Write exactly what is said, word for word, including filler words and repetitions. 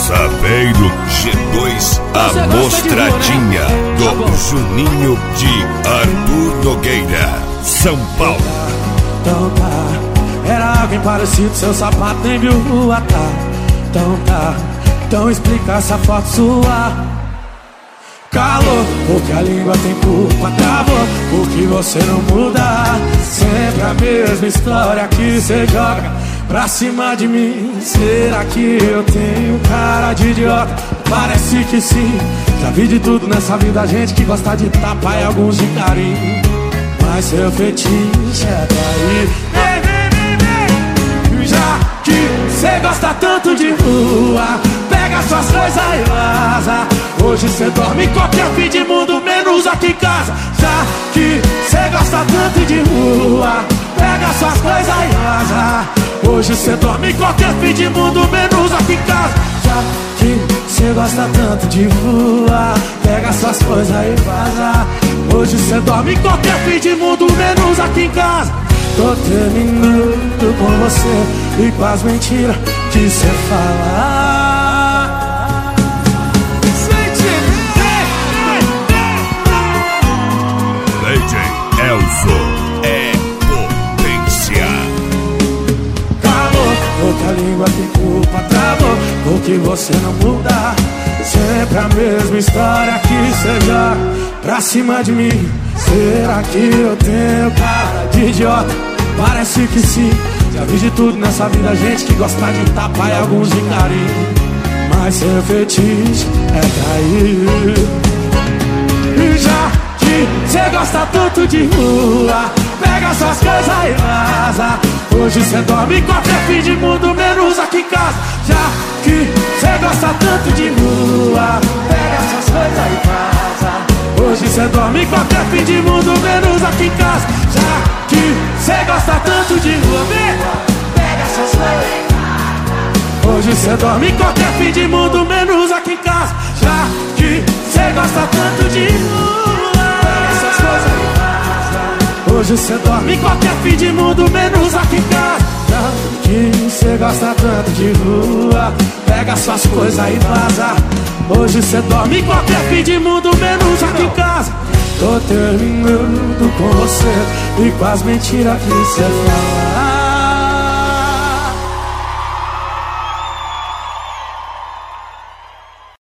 Sapeiro G dois, a mostradinha do Juninho de Arthur Nogueira, São Paulo. Então tá, era alguém parecido, seu sapato nem viu rua, tá. Então tá, então explica essa foto sua. Calor, porque a língua tem culpa, travou, porque você não muda. Sempre a mesma história que cê joga pra cima de mim. Será que eu tenho cara de idiota? Parece que sim. Já vi de tudo nessa vida, gente que gosta de tapa e alguns de carinho. Mas seu fetiche é trair. Vem, vem, vem, vem. Já que cê gosta tanto de rua, pega suas coisas e vaza. Hoje cê dorme em qualquer fim de mundo, menos aqui em casa. Já que cê gosta tanto de rua, pega suas coisas e vaza. Hoje cê dorme em qualquer fim de mundo, menos aqui em casa. Já que cê gosta tanto de rua, pega suas coisas e vaza. Hoje cê dorme em qualquer fim de mundo, menos aqui em casa. Tô terminando com você e com as mentiras que cê fala. D J Elzo é potência. Calor, porque a língua tem culpa, travou, porque você não muda. Sempre a mesma história que cê joga pra cima de mim. Será que eu tenho cara de idiota? Parece que sim. Já vi de tudo nessa vida, gente que gosta de tapa e alguns de carinho. Mas seu fetiche é trair. E já que cê gosta tanto de rua, pega suas coisas e vaza. Hoje cê dorme em qualquer fim de mundo, menos aqui em casa. Já que cê gosta tanto de rua, pega suas coisas e vaza. Hoje cê dorme em qualquer fim de mundo, menos aqui em casa. Já que cê gosta tanto de rua, pega suas coisas e vaza. Hoje cê dorme em qualquer fim de mundo, menos aqui em casa. Já que cê gosta tanto de rua, pega suas coisas e vaza. Hoje cê dorme em qualquer fim de mundo, menos aqui em casa. Já que cê gosta tanto de rua, pega suas coisas e vaza. Hoje cê dorme em qualquer fim de mundo, menos aqui em casa. Tô terminando com você e com as mentiras que cê fala.